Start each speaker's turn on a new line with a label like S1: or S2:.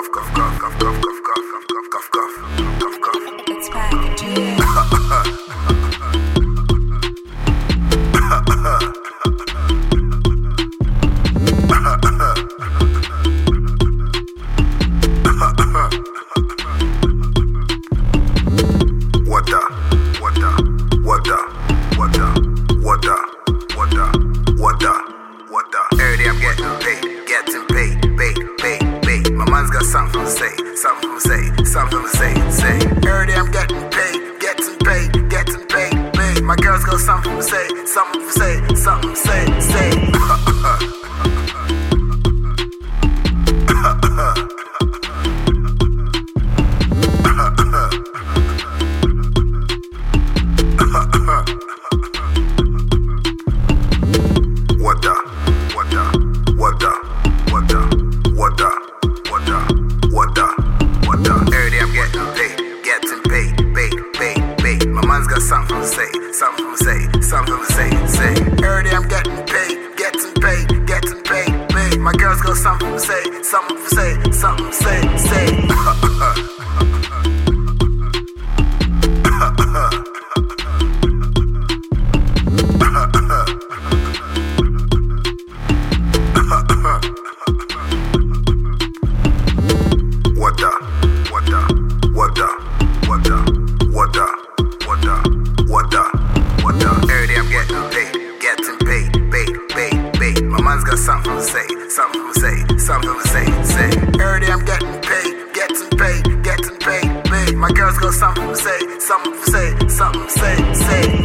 S1: It's back to you.
S2: Every day I'm getting paid. My man's got something to say. Every day I'm getting paid. My girl's got something to say. Every day I'm getting paid. My man's got something to say. Every day I'm getting paid. My girl's got something to say. Every day I'm getting paid. My man's got something to say. Every day I'm getting paid. My girl's got something to say.